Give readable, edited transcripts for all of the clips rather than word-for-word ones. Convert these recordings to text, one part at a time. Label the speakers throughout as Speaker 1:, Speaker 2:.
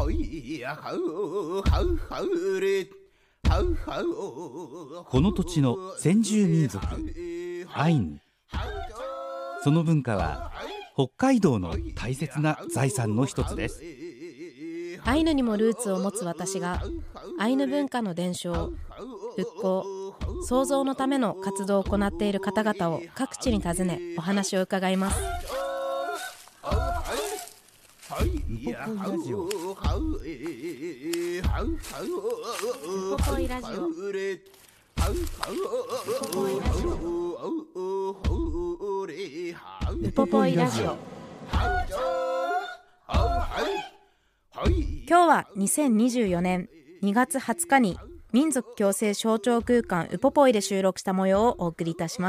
Speaker 1: この土地の先住民族アイヌ、その文化は北海道の大切な財産の一つです。
Speaker 2: アイヌにもルーツを持つ私がアイヌ文化の伝承、復興、創造のための活動を行っている方々を各地に訪ねお話を伺います。
Speaker 1: ウポポイラジオ。
Speaker 2: ウポポイラジオ。今日は2024年2月20日に民族共生象徴空間ウポポイで収録した模様をお送りいたします。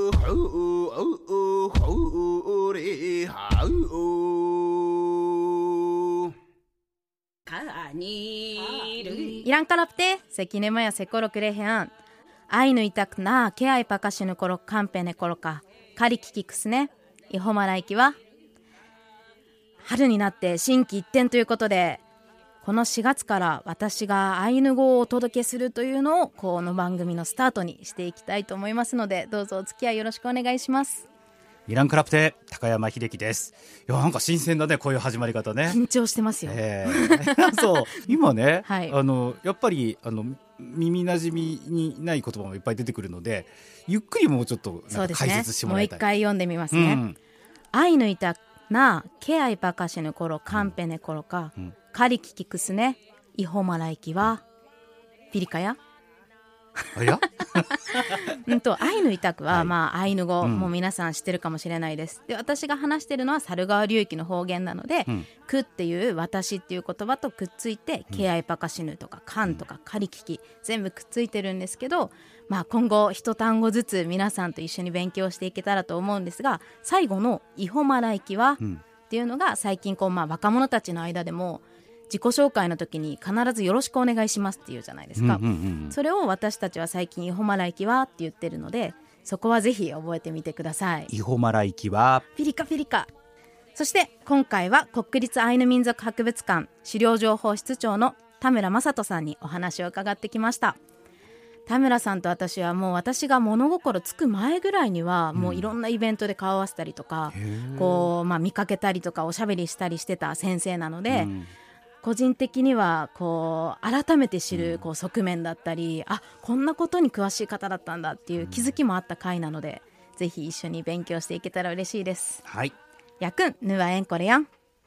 Speaker 2: イランカラプテセキネマヤセコロクレヘアンアイヌイタクナーケアイパカシヌコロカンペネコロカカリキキクスねイホマライキは春になって心機一転ということで、この4月から私がアイヌ語をお届けするというのをこの番組のスタートにしていきたいと思いますので、どうぞお付き合いよろしくお願いします。
Speaker 1: イランクラプテ高山秀樹です。いや、なんか新鮮だね、こういう始まり方ね。
Speaker 2: 緊張してますよ、
Speaker 1: そう今ね、
Speaker 2: はい、
Speaker 1: やっぱり耳なじみにない言葉もいっぱい出てくるので、ゆっくりもうちょっとなんか解説してもらいたい。
Speaker 2: もう一回読んでみますね、アイヌイタなケアイパカシヌコロカンペネコロカ、カリキキクスねイホマライキはピリカヤ
Speaker 1: あや
Speaker 2: アイヌイタクは、アイヌ語、もう皆さん知ってるかもしれないです。で、私が話してるのは猿川流域の方言なので、クっていう私っていう言葉とくっついて、ケアイパカシヌとかカンとかカリキキ全部くっついてるんですけど、今後一単語ずつ皆さんと一緒に勉強していけたらと思うんですが、最後のイホマライキは、っていうのが最近若者たちの間でも自己紹介の時に必ずよろしくお願いしますって言うじゃないですか、それを私たちは最近イホマライキはって言ってるので、そこはぜひ覚えてみてください。
Speaker 1: イホマライキは
Speaker 2: ピリカピリカ。そして今回は国立アイヌ民族博物館資料情報室長の田村正人さんにお話を伺ってきました。田村さんと私はもう私が物心つく前ぐらいにはもういろんなイベントで顔合わせたりとか、見かけたりとかおしゃべりしたりしてた先生なので、個人的には改めて知る側面だったり、こんなことに詳しい方だったんだっていう気づきもあった回なので、ぜひ一緒に勉強していけたら嬉しいです。
Speaker 1: はい。
Speaker 2: やくんぬわえんこれやん。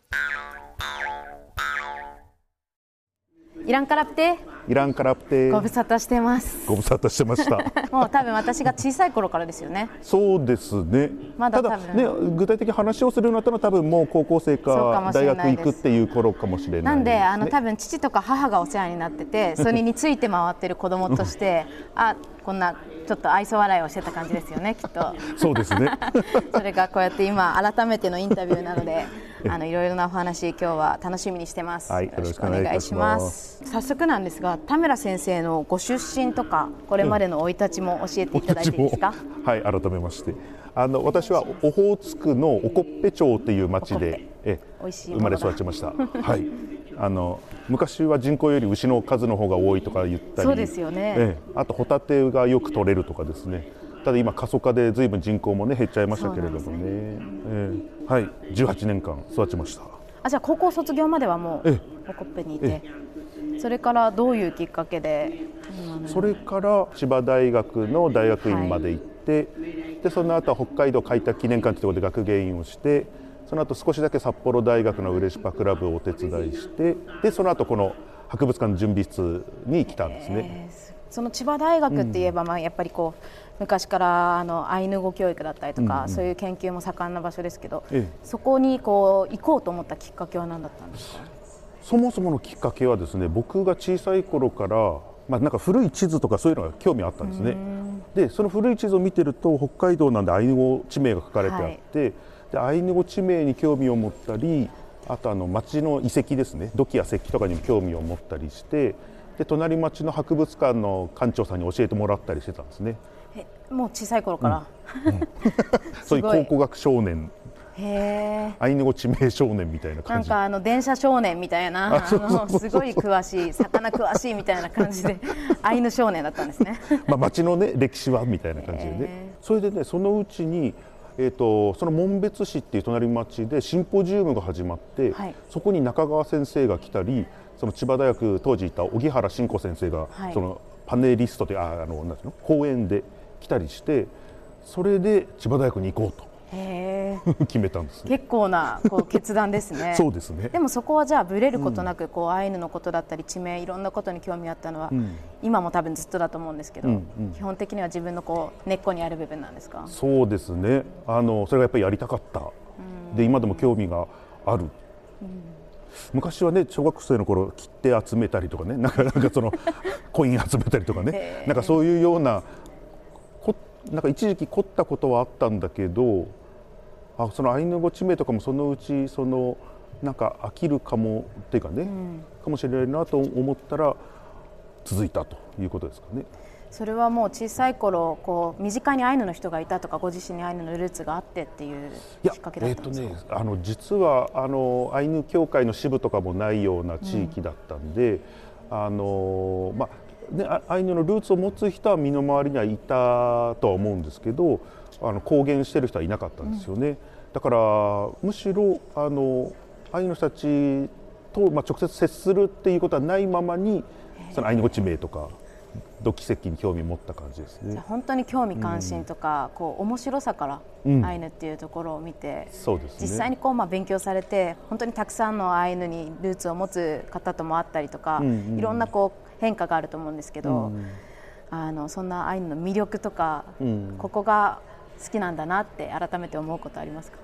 Speaker 2: イランカラプテご無沙汰してます。
Speaker 3: ご無沙汰してました
Speaker 2: もう多分私が小さい頃からですよね。
Speaker 3: そうですね。
Speaker 2: まだ多分
Speaker 3: ただね、具体的に話をするようになったのは多分もう高校生か大学行くっていう頃かもしれない
Speaker 2: なんで多分父とか母がお世話になってて、それについて回ってる子供としてこんなちょっと愛想笑いをしてた感じですよね、きっと。
Speaker 3: そうですね
Speaker 2: それがこうやって今改めてのインタビューなのでいろいろなお話今日は楽しみにしてます、
Speaker 3: はい、
Speaker 2: よろしくお願いします。早速なんですが、田村先生のご出身とかこれまでの生い立ちも教えていただいていいですか。
Speaker 3: はい、改めまして私はオホーツクのオコッペ町っていう町で生まれ育ちましたはい、昔は人口より牛の数の方が多いとか言ったり、
Speaker 2: そうですよね、
Speaker 3: あとホタテがよく取れるとかですね。ただ今過疎化で随分人口もね減っちゃいましたけれどもね、はい、18年間育ちました。
Speaker 2: じゃあ高校卒業まではもうオコッペにいて、それからどういうきっかけで。
Speaker 3: それから千葉大学の大学院まで行って、でその後は北海道開拓記念館というところで学芸員をして、その後少しだけ札幌大学のウレシパクラブをお手伝いして、でその後この博物館の準備室に来たんですね。
Speaker 2: その千葉大学って言えば、やっぱり昔からアイヌ語教育だったりとか、そういう研究も盛んな場所ですけど、そこに行こうと思ったきっかけは何だったんですか。
Speaker 3: そもそものきっかけはですね、僕が小さい頃からなんか古い地図とかそういうのが興味あったんですね。でその古い地図を見てると北海道なんでアイヌ語地名が書かれてあって、でアイヌ語地名に興味を持ったり、あと町の遺跡ですね、土器や石器とかにも興味を持ったりして、で隣町の博物館の館長さんに教えてもらったりしてたんですね。
Speaker 2: もう小さい頃から、
Speaker 3: そういう考古学少年アイヌ語地名少年みたいな感じ。
Speaker 2: なんか電車少年みたいな、すごい詳しい、魚詳しいみたいな感じでアイヌ少年だったんですね。
Speaker 3: 町のね歴史はみたいな感じでね。それでね、そのうちにその紋別市っていう隣町でシンポジウムが始まって、はい、そこに中川先生が来たり、その千葉大学当時いた荻原慎子先生が、はい、そのパネリストでなんていうの講演で来たりして、それで千葉大学に行こうと決めたんです、ね、
Speaker 2: 結構な決断ですね。
Speaker 3: そうですね。
Speaker 2: でもそこはじゃあブレることなく、アイヌのことだったり地名、いろんなことに興味あったのは、今も多分ずっとだと思うんですけど、基本的には自分の根っこにある部分なんですか？
Speaker 3: そうですね。それがやっぱりやりたかった。で今でも興味がある。昔はね、小学生の頃切手集めたりとかね、なんかそのコイン集めたりとかね、なんかそういうようななんか一時期凝ったことはあったんだけど、そのアイヌ語地名とかもそのうちなんか飽きるかもっていうかね、かもしれないなと思ったら続いたということですかね。
Speaker 2: それはもう小さい頃身近にアイヌの人がいたとか、ご自身にアイヌのルーツがあってっていうきっかけだったんですか？
Speaker 3: 実はアイヌ協会の支部とかもないような地域だったんで、アイヌのルーツを持つ人は身の回りにはいたとは思うんですけど、公言してる人はいなかったんですよね。だからむしろアイヌの人たちと直接接するっていうことはないままに、そのアイヌ語地名とか土器石器に興味を持った感じですね。
Speaker 2: じゃあ本当に興味関心とか、面白さからアイヌっていうところを見て、
Speaker 3: そうですね、
Speaker 2: 実際に勉強されて、本当にたくさんのアイヌにルーツを持つ方ともあったりとか、いろんな変化があると思うんですけど、そんなアイヌの魅力とか、ここが好きなんだなって改めて思うことありますか？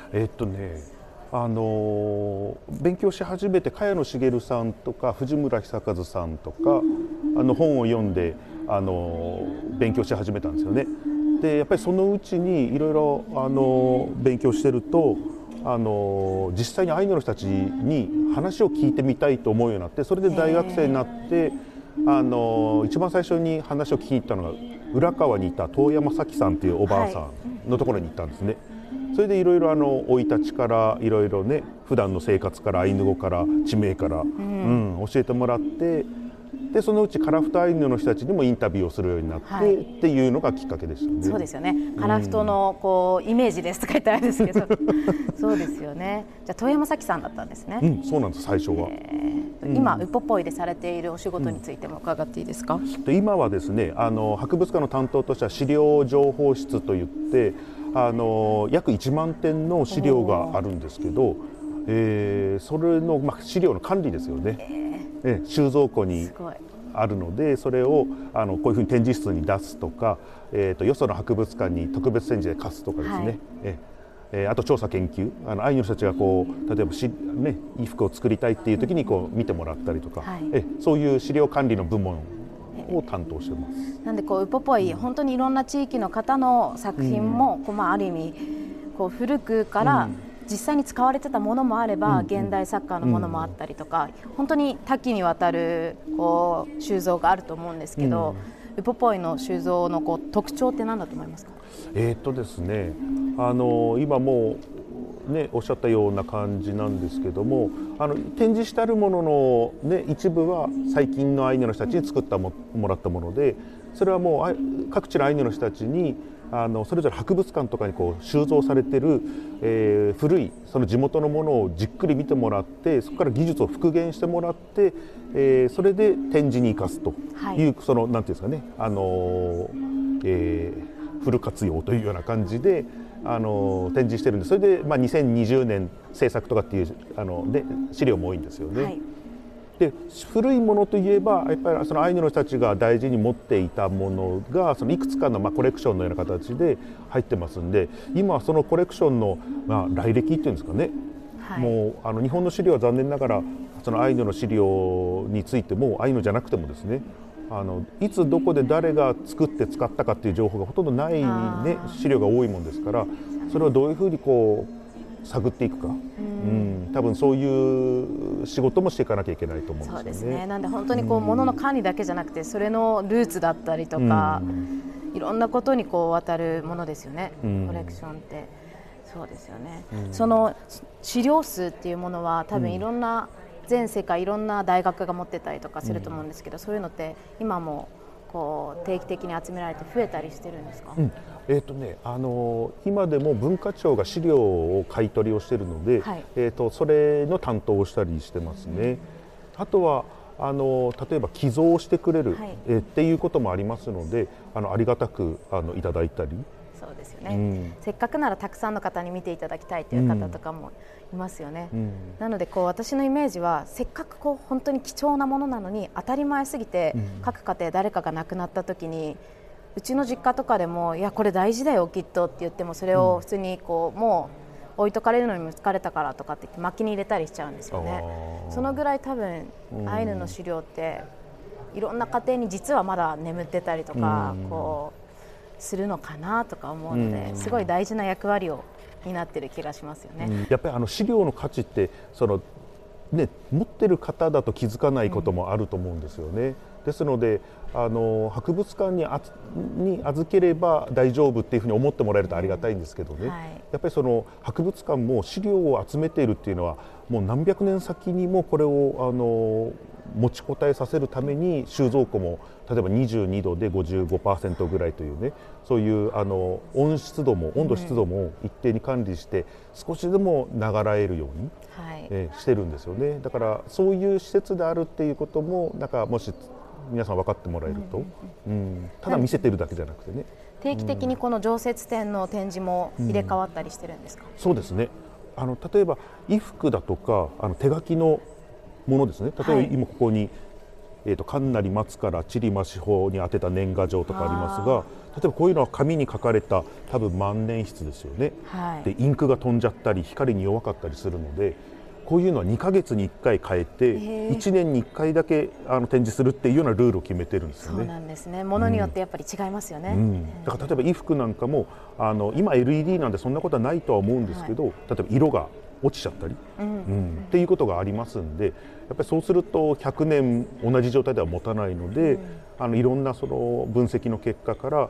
Speaker 3: 勉強し始めて茅野茂さんとか藤村久和さんとか本を読んで勉強し始めたんですよね。でやっぱりそのうちにいろいろ勉強してると実際にアイヌの人たちに話を聞いてみたいと思うようになって、それで大学生になって一番最初に話を聞きに行ったのが浦川にいた遠山咲さんというおばあさんのところに行ったんですね。それでいろいろ生い立ちからいろいろね、普段の生活からアイヌ語から地名から、教えてもらって、でそのうちカラフトアイヌの人たちにもインタビューをするようになって、っていうのがきっかけでしたね。
Speaker 2: そうですよね。カラフトのイメージですとか言ったらあれですけどそうですよね。じゃあ遠山咲さんだったんですね。
Speaker 3: そうなんです、最初は。
Speaker 2: 今ウポポイでされているお仕事についても伺っていいですか？
Speaker 3: で今はですね、博物館の担当としては資料情報室といって約1万点の資料があるんですけど、それの、資料の管理ですよね。収蔵庫にあるので、それをこういうふうに展示室に出すとか、よその博物館に特別展示で貸すとかですね、あと調査研究、アイヌの人たちが例えば衣服を作りたいっていう時に見てもらったりとか、そういう資料管理の部門を担当してます。
Speaker 2: なんでウポポイ、本当にいろんな地域の方の作品も、ある意味古くから実際に使われてたものもあれば、現代作家のものもあったりとか、本当に多岐にわたる収蔵があると思うんですけど、ウポポイの収蔵の特徴って何だと思いますか？
Speaker 3: ですね、今もおっしゃったような感じなんですけども、展示してあるものの、一部は最近のアイヌの人たちに作ってもらったもので、それはもう各地のアイヌの人たちにそれぞれ博物館とかに収蔵されている、古いその地元のものをじっくり見てもらって、そこから技術を復元してもらって、それで展示に生かすという、そのなんていうんですかね、フル活用というような感じで展示してるんで、それで2020年制作とかっていう資料も多いんですよね。で古いものといえばやっぱりそのアイヌの人たちが大事に持っていたものがいくつかのコレクションのような形で入ってますんで、今はそのコレクションの来歴っていうんですかね、もう日本の資料は残念ながらそのアイヌの資料についてもアイヌじゃなくてもですね、いつどこで誰が作って使ったかっていう情報がほとんどない、資料が多いもんですから、それをどういうふうに探っていくか、多分そういう仕事もしていかなきゃいけないと思うんですよね。
Speaker 2: そうですね。なんで本当に物の管理だけじゃなくて、それのルーツだったりとか、いろんなことにわたるものですよね、コレクションって。 そうですよね、その資料数っていうものは多分いろんな、全世界いろんな大学が持ってたりとかすると思うんですけど、そういうのって今もこう定期的に集められて増えたりしてるんですか？
Speaker 3: 今でも文化庁が資料を買い取りをしているので、それの担当をしたりしてますね。あとは例えば寄贈してくれる、っていうこともありますので、ありがたくいただいたり。
Speaker 2: そうですよね、せっかくならたくさんの方に見ていただきたいという方とかもいますよね、なのでこう私のイメージはせっかくこう本当に貴重なものなのに当たり前すぎて、各家庭誰かが亡くなった時にうちの実家とかでもいやこれ大事だよきっとって言ってもそれを普通にこうもう置いとかれるのにも疲れたからとかって言って薪に入れたりしちゃうんですよね。そのぐらい多分アイヌの資料っていろんな家庭に実はまだ眠ってたりとかこうするのかなとか思うので、すごい大事な役割を担ってる気がしますよね。
Speaker 3: やっぱり資料の価値って持ってる方だと気づかないこともあると思うんですよね。ですので博物館に預ければ大丈夫っていうふうに思ってもらえるとありがたいんですけどね、やっぱりその博物館も資料を集めているっていうのはもう何百年先にもこれを持ちこたえさせるために収蔵庫も例えば22度で 55% ぐらいというね、そういう温度湿度も一定に管理して少しでも流らえるように、してるんですよね。だからそういう施設であるっていうこともなんかもし皆さん分かってもらえると、ただ見せてるだけじゃなくてね、
Speaker 2: 定期的にこの常設展の展示も入れ替わったりしてるんですか？
Speaker 3: そうですね、例えば衣服だとか手書きのものですね。例えば今ここに、神成松から千里馬四方に当てた年賀状とかありますが、例えばこういうのは紙に書かれた多分万年筆ですよね、でインクが飛んじゃったり光に弱かったりするので、こういうのは2ヶ月に1回変えて1年に1回だけ展示するっていうようなルールを決めてるんですよね。
Speaker 2: そうなんですね。ものによってやっぱり違いますよね、
Speaker 3: だから例えば衣服なんかも今 LED なんでそんなことはないとは思うんですけど、例えば色が落ちちゃったり、っていうことがありますんで、やっぱりそうすると100年同じ状態では持たないので、いろんなその分析の結果から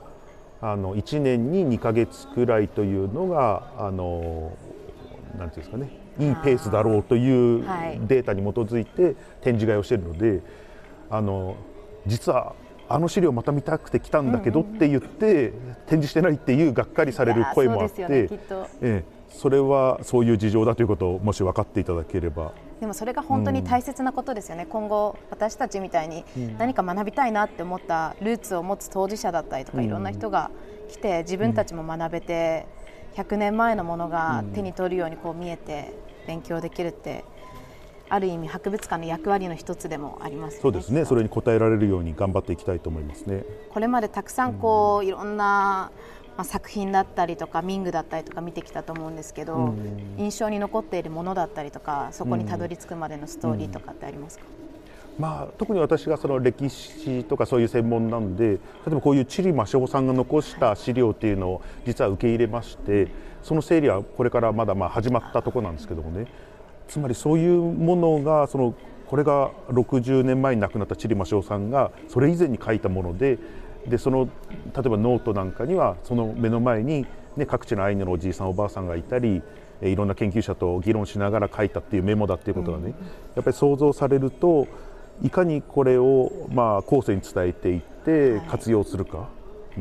Speaker 3: 1年に2ヶ月くらいというのがなんていうんですかね、いいペースだろうというデータに基づいて展示会をしているので、実は資料また見たくて来たんだけどって言って展示してないっていうがっかりされる声もあって、それはそういう事情だということをもし分かっていただければ。
Speaker 2: でもそれが本当に大切なことですよね、今後私たちみたいに何か学びたいなって思ったルーツを持つ当事者だったりとか、いろんな人が来て自分たちも学べて、100年前のものが手に取るようにこう見えて勉強できるって、ある意味博物館の役割の一つでもありますよね。
Speaker 3: そうですね、それに応えられるように頑張っていきたいと思いますね。
Speaker 2: これまでたくさんこういろんな作品だったりとか民具だったりとか見てきたと思うんですけど、印象に残っているものだったりとか、そこにたどり着くまでのストーリーとかってありますか？
Speaker 3: 特に私がその歴史とかそういう専門なんで、例えばこういう千里馬四方さんが残した資料っていうのを実は受け入れまして、その整理はこれからまだ始まったところなんですけどもね、つまりそういうものがこれが60年前に亡くなった千里馬四方さんがそれ以前に書いたもので、その例えばノートなんかにはその目の前に、各地のアイヌのおじいさんおばあさんがいたり、いろんな研究者と議論しながら書いたっていうメモだっていうことがね、やっぱり想像されると、いかにこれを後世に伝えていって活用するか、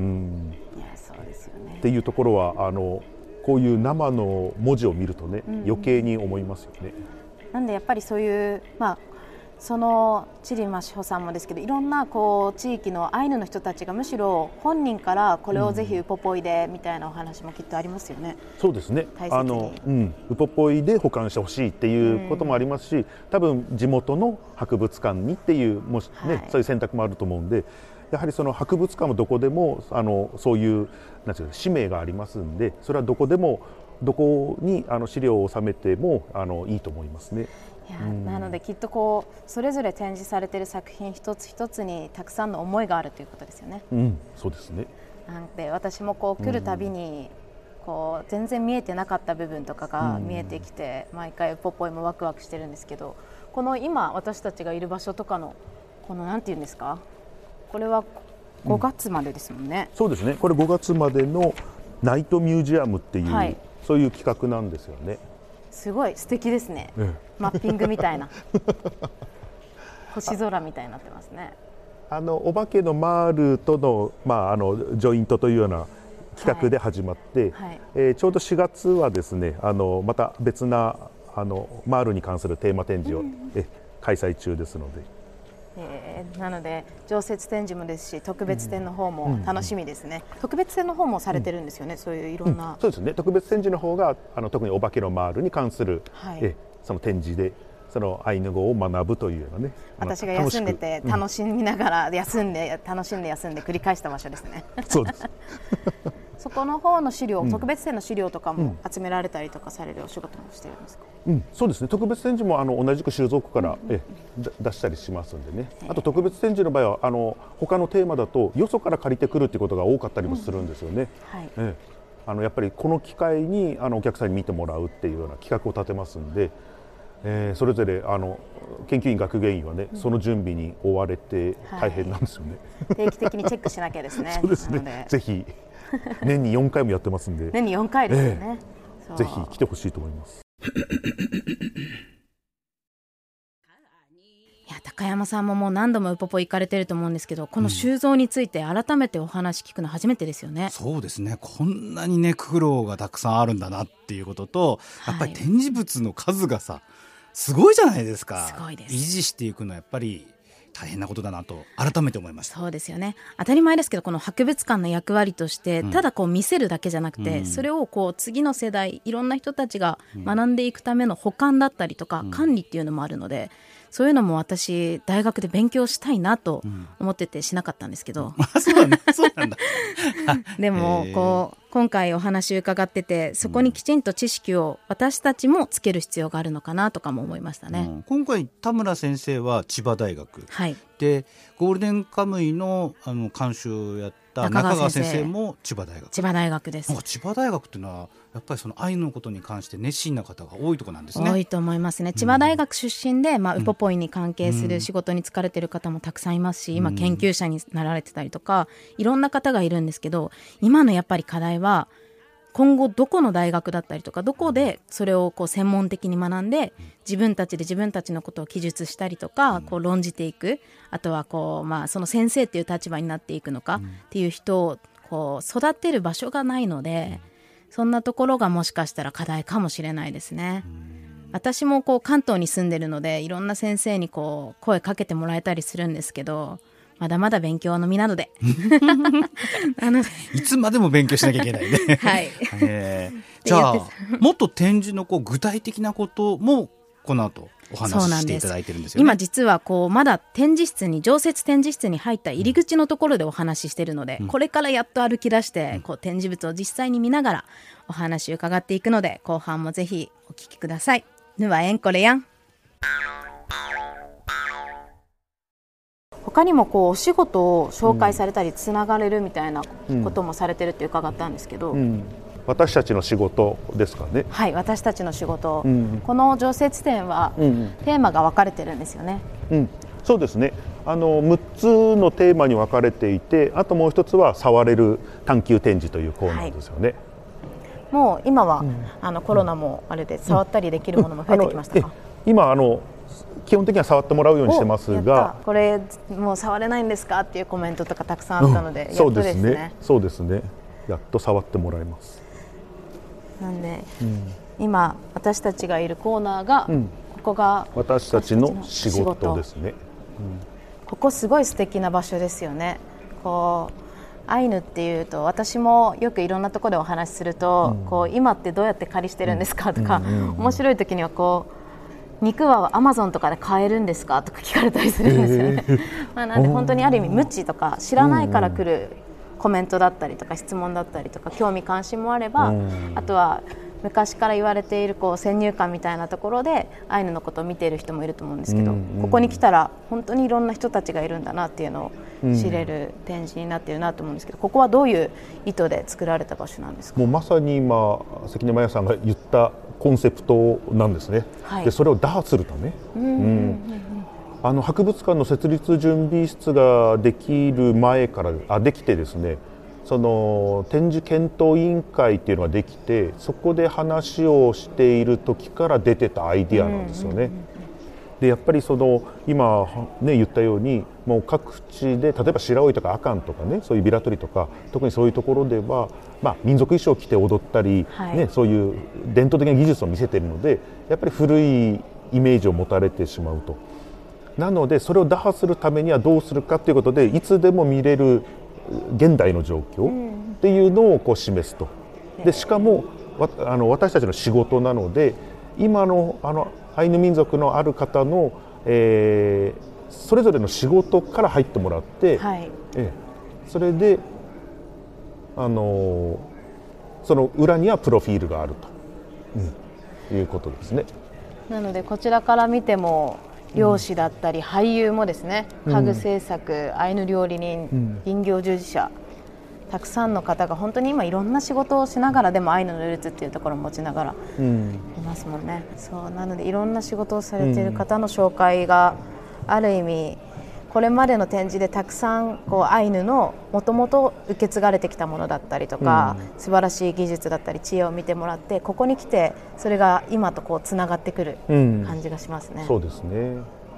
Speaker 3: っていうところはこういう生の文字を見るとね、余計に思いますよね。
Speaker 2: なんでやっぱりそういうその千里馬四方さんもですけど、いろんなこう地域のアイヌの人たちがむしろ本人からこれをぜひウポポイでみたいなお話もきっとありますよね。
Speaker 3: そうですね、ウポポイで保管してほしいっていうこともありますし、多分地元の博物館にっていうそういう選択もあると思うんで、やはりその博物館もどこでもそういうなんていうか使命がありますんで、それはどこでもどこに資料を収めてもいいと思いますね。
Speaker 2: なのできっとこうそれぞれ展示されている作品一つ一つにたくさんの思いがあるということですよね。
Speaker 3: そうですね。
Speaker 2: なんで私もこう来るたびにこう全然見えてなかった部分とかが見えてきて、毎回ポポイもワクワクしてるんですけど、この今私たちがいる場所とかのこのなんていうんですか、これは5月までですもんね。
Speaker 3: そうですね、これ5月までのナイトミュージアムっていうそういう企画なんですよね。
Speaker 2: すごい素敵ですね、マッピングみたいな星空みたいになってますね。
Speaker 3: お化けのマールとの、ジョイントというような企画で始まって、ちょうど4月はですねまた別なマールに関するテーマ展示を、開催中ですので、
Speaker 2: なので常設展示もですし特別展の方も楽しみですね、特別展の方もされてるんですよね、そういういろんな、
Speaker 3: そうですね、特別展示の方が特にお化けのマールに関する、その展示でそのアイヌ語を学ぶというようなね、
Speaker 2: 私が休んでて楽しみながら休んで楽しんで休んで繰り返した場所ですね
Speaker 3: そうです
Speaker 2: そこの方の資料、特別展の資料とかも集められたりとかされるお仕事もしてるんですか？
Speaker 3: そうですね、特別展示も同じく収蔵庫から、出したりしますんでね。あと特別展示の場合は他のテーマだとよそから借りてくるっていうことが多かったりもするんですよね。やっぱりこの機会にお客さんに見てもらうっていうような企画を立てますんで、それぞれ研究員学芸員はね、その準備に追われて大変なんですよね、
Speaker 2: 定期的にチェックしなきゃですね
Speaker 3: そうですね、ぜひ年に4回もやってますんで、
Speaker 2: 年に4回ですよね、
Speaker 3: ぜひ来てほしいと思います
Speaker 2: いや、高山さんももう何度もウポポ行かれてると思うんですけど、この収蔵について改めてお話聞くの初めてですよね。
Speaker 1: そうですね、こんなにね苦労がたくさんあるんだなっていうことと、やっぱり展示物の数がさすごいじゃないですか。
Speaker 2: すごいです。
Speaker 1: 維持していくのはやっぱり大変なことだなと改めて思いました。
Speaker 2: そうですよね、当たり前ですけど、この博物館の役割として、ただこう見せるだけじゃなくて、それをこう次の世代いろんな人たちが学んでいくための保管だったりとか、管理っていうのもあるので、そういうのも私大学で勉強したいなと思っててしなかったんですけど、
Speaker 1: そうなんだ
Speaker 2: でも今回お話伺ってて、そこにきちんと知識を私たちもつける必要があるのかなとかも思いましたね。
Speaker 1: 今回田村先生は千葉大学、でゴールデンカムイの監修をやった中川先生も千葉大学。
Speaker 2: 千葉大学です。
Speaker 1: 千葉大学っていうのはやっぱりそのアイヌのことに関して熱心な方が多いところなんですね。
Speaker 2: 多いと思いますね。千葉大学出身で、ウポポイに関係する仕事に就かれている方もたくさんいますし、今研究者になられてたりとか、いろんな方がいるんですけど、今のやっぱり課題は今後どこの大学だったりとか、どこでそれをこう専門的に学んで自分たちで自分たちのことを記述したりとか、こう論じていく、あとはこう、その先生っていう立場になっていくのかっていう人をこう育てる場所がないので、そんなところがもしかしたら課題かもしれないですね。私もこう関東に住んでるので、いろんな先生にこう声かけてもらえたりするんですけど、まだまだ勉強の身なので
Speaker 1: いつまでも勉強しなきゃいけないね
Speaker 2: はい、
Speaker 1: じゃあもっと展示の具体的なこともこの後お話ししていただいてるんですよね。
Speaker 2: 今実はまだ展示室に、常設展示室に入った入り口のところでお話ししてるので、これからやっと歩き出して、展示物を実際に見ながらお話伺っていくので、後半もぜひお聞きください。ぬはえんこれやん。他にもお仕事を紹介されたりつながれるみたいなこともされてるって伺ったんですけど、
Speaker 3: 私たちの仕事ですかね。
Speaker 2: はい、私たちの仕事、この常設展はテーマが分かれてるんですよね。
Speaker 3: そうですね、6つのテーマに分かれていて、あともう一つは触れる探求展示というコーナーですよね。
Speaker 2: もう今は、コロナもあれで触ったりできるものも増えてきましたか？
Speaker 3: 今基本的には触ってもらうようにしてますが、
Speaker 2: これもう触れないんですかっていうコメントとかたくさんあったので、やっとですね。
Speaker 3: そうですね、やっと触ってもらいます。
Speaker 2: なんで、今私たちがいるコーナーが、ここが
Speaker 3: 私たちの仕事ですね。
Speaker 2: ここすごい素敵な場所ですよね。アイヌっていうと、私もよくいろんなところでお話しすると、今ってどうやって狩りしてるんですかとか、面白い時には肉はアマゾンとかで買えるんですかとか聞かれたりするんですよね。なんで本当にある意味無知とか知らないから来るコメントだったりとか質問だったりとか興味関心もあれば、あとは昔から言われている先入観みたいなところでアイヌのことを見ている人もいると思うんですけど、ここに来たら本当にいろんな人たちがいるんだなっていうのを知れる展示になっているなと思うんですけど、ここはどういう意図で作られた場所なんですか？
Speaker 3: もうまさに今関根真也さんが言ったコンセプトなんですね。でそれを打破するため、博物館の設立準備室ができる前からできてですね、 その展示検討委員会っていうのができて、そこで話をしている時から出てたアイディアなんですよね。でやっぱりその今、ね、言ったようにもう各地で例えば白老とか阿寒とかね、そういうビラトリとか特にそういうところでは、民族衣装を着て踊ったり、そういう伝統的な技術を見せているので、やっぱり古いイメージを持たれてしまうと。なのでそれを打破するためにはどうするかということで、いつでも見れる現代の状況っていうのをこう示すと。でしかも私たちの仕事なので、今のアイヌ民族のある方の、それぞれの仕事から入ってもらって、それでその裏にはプロフィールがあると、いうことですね。
Speaker 2: なのでこちらから見ても漁師だったり俳優もですね、家具製作、アイヌ料理人、林業従事者、たくさんの方が本当に今いろんな仕事をしながらでもアイヌのルーツっていうところを持ちながらいますもんね。そうなのでいろんな仕事をされている方の紹介がある意味これまでの展示でたくさんこうアイヌのもともと受け継がれてきたものだったりとか、素晴らしい技術だったり知恵を見てもらって、ここに来てそれが今とこうつながってくる感じがしますね。
Speaker 3: そうですね。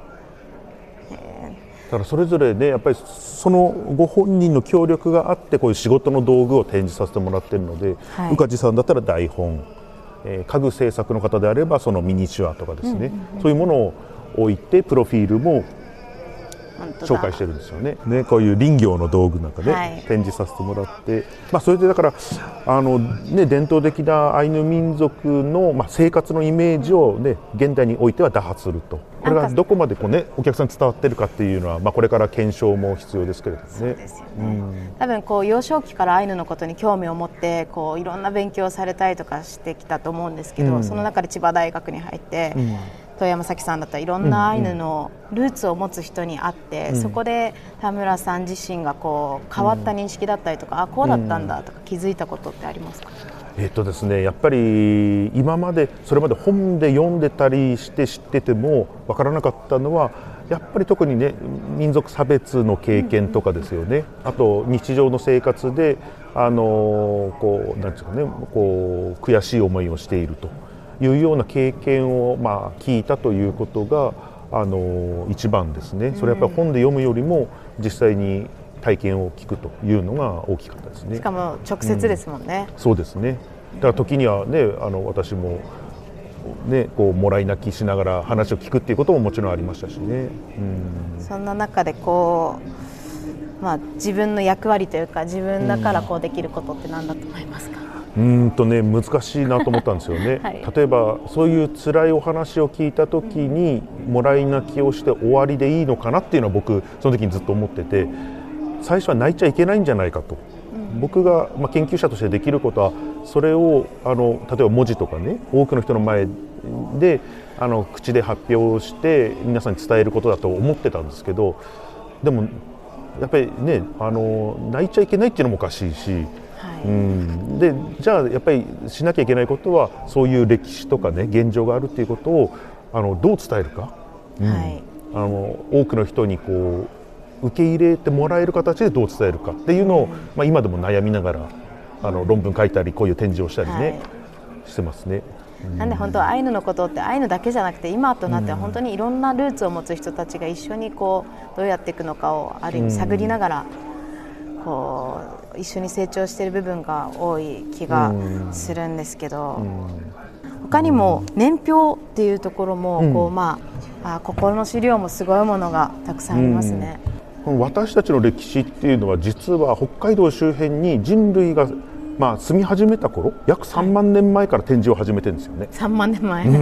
Speaker 3: だからそれぞれね、やっぱりそのご本人の協力があってこういう仕事の道具を展示させてもらっているので、宇梶さんだったら台本、家具製作の方であればそのミニチュアとかですね、そういうものを置いてプロフィールも紹介してるんですよね。こういう林業の道具なんかね、展示させてもらって、それでだから伝統的なアイヌ民族の、生活のイメージを、現代においては打破すると。これがどこまでこう、お客さんに伝わってるかっていうのは、これから検証も必要ですけれどもね。
Speaker 2: そうですよね。多分こう幼少期からアイヌのことに興味を持ってこういろんな勉強をされたりとかしてきたと思うんですけど、その中で千葉大学に入って、遠山咲さんだったらいろんなアイヌのルーツを持つ人に会って、そこで田村さん自身がこう変わった認識だったりとか、こうだったんだとか気づいたことってありますか？
Speaker 3: ですね、やっぱり今までそれまで本で読んでたりして知ってても分からなかったのは、やっぱり特にね、民族差別の経験とかですよね。あと日常の生活でこうなんですかね、こう悔しい思いをしているというような経験を聞いたということが一番ですね。それはやっぱり本で読むよりも実際に体験を聞くというのが大きかったですね。
Speaker 2: しかも直接ですもんね。
Speaker 3: そうですね。だから時にはね、私もね、こうもらい泣きしながら話を聞くっていうことももちろんありましたしね。
Speaker 2: そんな中でこう、自分の役割というか自分だからこうできることって何だと思いますか？
Speaker 3: 難しいなと思ったんですよね。例えばそういう辛いお話を聞いた時にもらい泣きをして終わりでいいのかなっていうのは僕その時にずっと思ってて、最初は泣いちゃいけないんじゃないかと。僕が研究者としてできることはそれを例えば文字とかね、多くの人の前で口で発表して皆さんに伝えることだと思ってたんですけど、でもやっぱりね、泣いちゃいけないっていうのもおかしいし、でじゃあやっぱりしなきゃいけないことはそういう歴史とかね、現状があるっていうことをどう伝えるか、多くの人にこう受け入れてもらえる形でどう伝えるかっていうのを、今でも悩みながら論文書いたりこういう展示をしたりね、してますね。
Speaker 2: なんで本当はアイヌのことってアイヌだけじゃなくて今となっては本当にいろんなルーツを持つ人たちが一緒にこうどうやっていくのかをある意味探りながらこう一緒に成長している部分が多い気がするんですけど、他にも年表っていうところもこう、心の資料もすごいものがたくさんありますね。
Speaker 3: 私たちの歴史っていうのは実は北海道周辺に人類が住み始めた頃、約3万年前から展示を始めてるんですよね。
Speaker 2: 3万年前、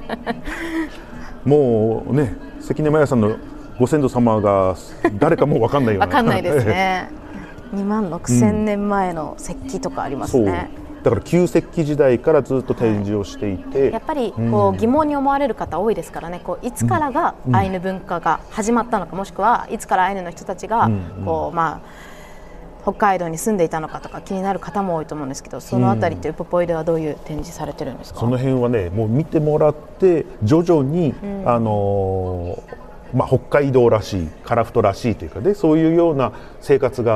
Speaker 3: もうね、関根麻耶さんのご先祖様が誰かもう分かんないような
Speaker 2: 分かんないですね。2万6000年前の石器とかありますね。
Speaker 3: だから旧石器時代からずっと展示をしていて、
Speaker 2: やっぱりこう疑問に思われる方多いですからね。こういつからがアイヌ文化が始まったのか、もしくはいつからアイヌの人たちがこう、北海道に住んでいたのかとか気になる方も多いと思うんですけど、そのあたりってウポポイではどういう展示されてるんですか？
Speaker 3: その辺はね、もう見てもらって徐々に、北海道らしいカラフトらしいというかね、そういうような生活が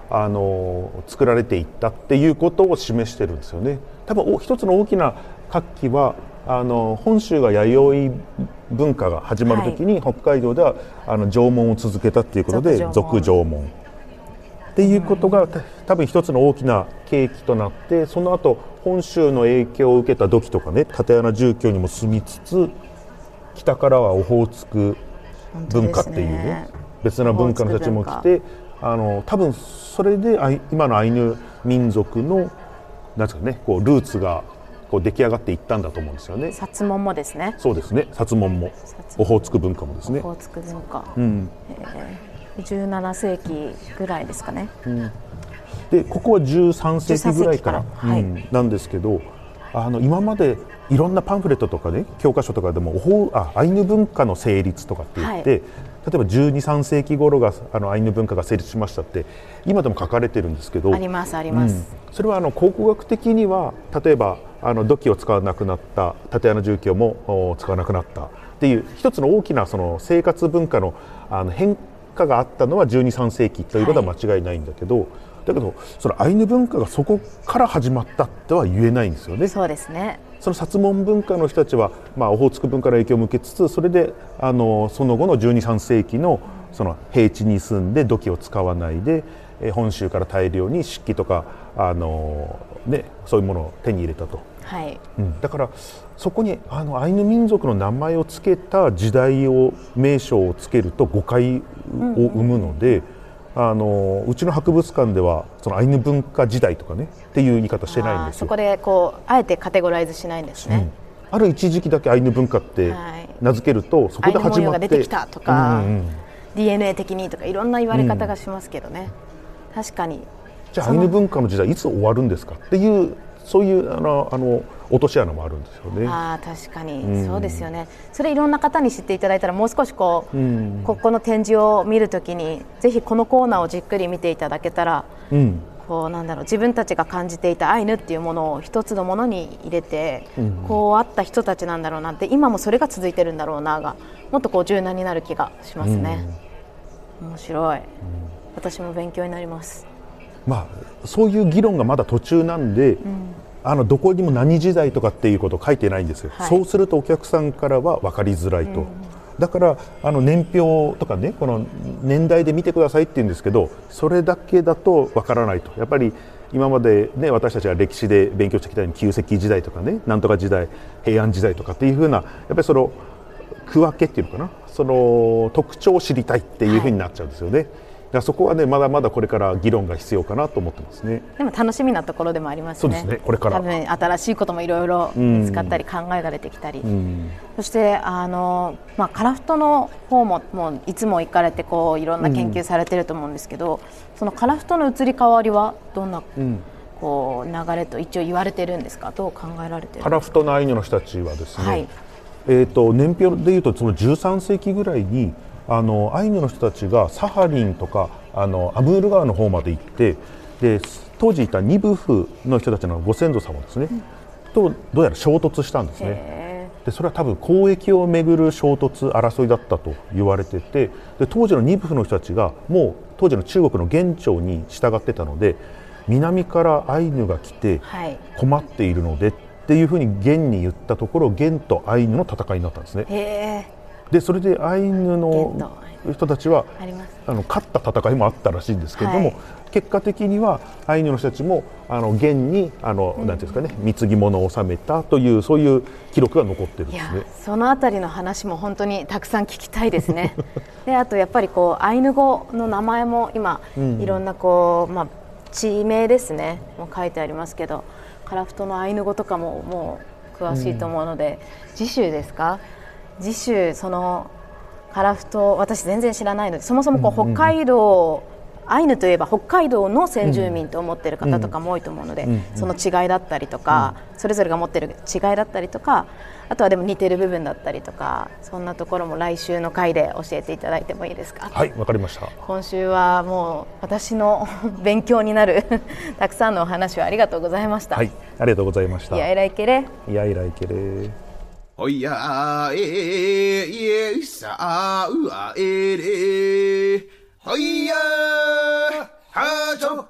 Speaker 3: 作られていったっていうことを示してるんですよね。多分一つの大きな活気は本州が弥生文化が始まるときに、北海道では縄文を続けたっていうことで俗縄文っていうことが多分一つの大きな契機となって、その後本州の影響を受けた土器とかね、竪穴住居にも住みつつ、北からはオホーツク文化っていうね、別な文化の人たちも来て、多分それで今のアイヌ民族のなんですかね、こうルーツがこう出来上がっていったんだと思うんですよね。
Speaker 2: 薩門もですね。
Speaker 3: そうですね、薩門もオホーツク文化もですね。
Speaker 2: オホーツク文化、17世紀ぐらいですかね。
Speaker 3: でここは13世紀ぐらいから、なんですけど、今までいろんなパンフレットとかね、教科書とかでもアイヌ文化の成立とかって言って、例えば12、3世紀頃がアイヌ文化が成立しましたって今でも書かれてるんですけど、
Speaker 2: ありますあります、
Speaker 3: それは考古学的には、例えば土器を使わなくなった、竪穴住居も使わなくなったっていう一つの大きなその生活文化の変化があったのは12、3世紀ということは間違いないんだけど、だけどそのアイヌ文化がそこから始まったとは言えないんですよね。
Speaker 2: そうですね。
Speaker 3: その薩門文化の人たちは、オホーツク文化の影響を受けつつ、それでその後の12、3世紀のその平地に住んで土器を使わないで、本州から大量に漆器とかそういうものを手に入れたと、だからそこにアイヌ民族の名前をつけた時代名称をつけると誤解を生むので、うちの博物館ではそのアイヌ文化時代とかねっていう言い方してないんですよ。
Speaker 2: そこであえてカテゴライズしないんですね。
Speaker 3: ある一時期だけアイヌ文化って名付けると、そこで始まって
Speaker 2: アイヌ模様が出てきたとか、DNA 的にとかいろんな言われ方がしますけどね、確かに。
Speaker 3: じゃあアイヌ文化の時代いつ終わるんですかっていう、そういう落とし穴もあるんですよね。
Speaker 2: 確かに、そうですよね。それいろんな方に知っていただいたら、もう少しここの展示を見るときにぜひこのコーナーをじっくり見ていただけたら、自分たちが感じていたアイヌっていうものを一つのものに入れて、こうあった人たちなんだろうなって、今もそれが続いてるんだろうなが、もっと柔軟になる気がしますね。面白い、私も勉強になります。
Speaker 3: そういう議論がまだ途中なんで、どこにも何時代とかっていうことを書いてないんですよ、そうするとお客さんからは分かりづらいと、だから年表とかね、この年代で見てくださいって言うんですけど、それだけだと分からないと。やっぱり今までね、私たちが歴史で勉強してきたように旧石器時代とかね、なんとか時代、平安時代とかっていう風な、やっぱりその区分けっていうのかな、その特徴を知りたいっていう風になっちゃうんですよね。そこはね、まだまだこれから議論が必要かなと思ってますね。で
Speaker 2: も楽しみなところでもありますね。
Speaker 3: そうですね、これから
Speaker 2: 多分新しいこともいろいろ見つかったり、考えが出てきたり、そしてカラフトの方もいつも行かれていろんな研究されてると思うんですけど、そのカラフトの移り変わりはどんな流れと一応言われてるんですか。どう考えられてるんですか。
Speaker 3: カラフトのアイヌの人たちはですね、年表でいうとその13世紀ぐらいにアイヌの人たちがサハリンとかアムール川の方まで行って、で当時いたニブフの人たちのご先祖様ですね、とどうやら衝突したんですね。でそれは多分交易をめぐる衝突争いだったと言われてて、で当時のニブフの人たちがもう当時の中国の元朝に従ってたので、南からアイヌが来て困っているのでっていうふうに元に言ったところ、元とアイヌの戦いになったんですね。でそれでアイヌの人たちは勝った戦いもあったらしいんですけれども、結果的にはアイヌの人たちも元になんていうんですかね、貢ぎ物を納めたという、そういう記録が残ってるんですね。
Speaker 2: そのあたりの話も本当にたくさん聞きたいですね。であとやっぱりアイヌ語の名前も今、いろんな地名ですねも書いてありますけど、カラフトのアイヌ語とかももう詳しいと思うので、次週ですか。次週そのカラフト、私全然知らないので、そもそも北海道、アイヌといえば北海道の先住民と思っている方とかも多いと思うので、その違いだったりとか、それぞれが持っている違いだったりとか、あとはでも似ている部分だったりとか、そんなところも来週の回で教えていただいてもいいですか。
Speaker 3: はい、わかりました。
Speaker 2: 今週はもう私の勉強になるたくさんのお話をありがとうございました。
Speaker 3: はい、ありがとうございました。
Speaker 2: いやいらいけれ。
Speaker 3: いやいらいけれ。
Speaker 4: おやえさあうあえれほいやはちょ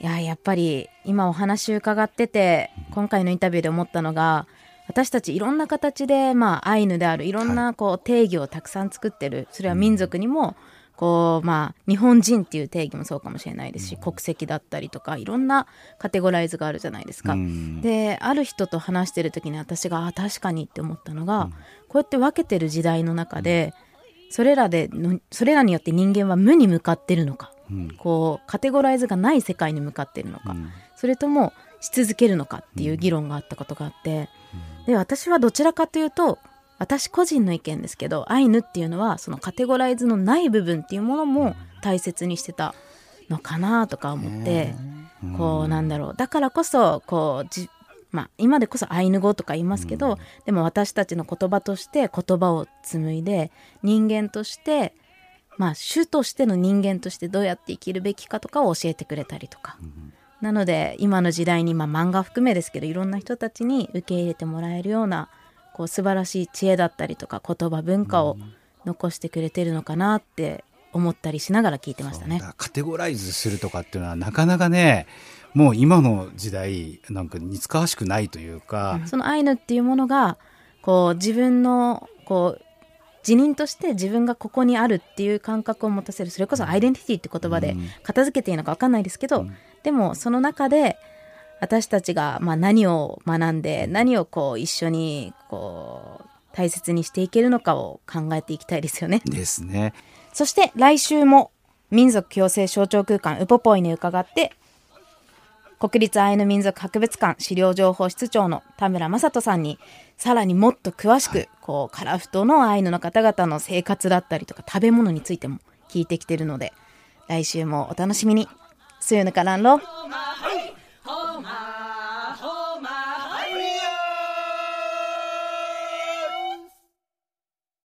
Speaker 2: やっぱり今お話伺ってて今回のインタビューで思ったのが、私たちいろんな形で、アイヌであるいろんな定義をたくさん作ってる。それは民族にも日本人っていう定義もそうかもしれないですし、国籍だったりとかいろんなカテゴライズがあるじゃないですか。である人と話してる時に私が確かにって思ったのが、こうやって分けてる時代の中で、それらによって人間は無に向かってるのか、カテゴライズがない世界に向かってるのか、それともし続けるのかっていう議論があったことがあって、で私はどちらかというと、私個人の意見ですけど、アイヌっていうのはそのカテゴライズのない部分っていうものも大切にしてたのかなとか思って、だからこそ今でこそアイヌ語とか言いますけど、でも私たちの言葉として言葉を紡いで、人間として種としての人間としてどうやって生きるべきかとかを教えてくれたりとか、なので今の時代に漫画含めですけど、いろんな人たちに受け入れてもらえるような素晴らしい知恵だったりとか言葉文化を残してくれてるのかなって思ったりしながら聞いてましたね。
Speaker 1: カテゴライズするとかっていうのはなかなかね、もう今の時代なんか似つかわしくないというか、
Speaker 2: そのアイヌっていうものが自分の自認として自分がここにあるっていう感覚を持たせる。それこそアイデンティティって言葉で片付けていいのか分かんないですけど、でもその中で私たちが何を学んで、何を一緒に大切にしていけるのかを考えていきたいですよね。
Speaker 1: ですね。
Speaker 2: そして来週も民族共生象徴空間ウポポイに伺って、国立アイヌ民族博物館資料情報室長の田村正人さんにさらにもっと詳しく、カラフトのアイヌの方々の生活だったりとか食べ物についても聞いてきてるので、来週もお楽しみに。See you in the Karanlo.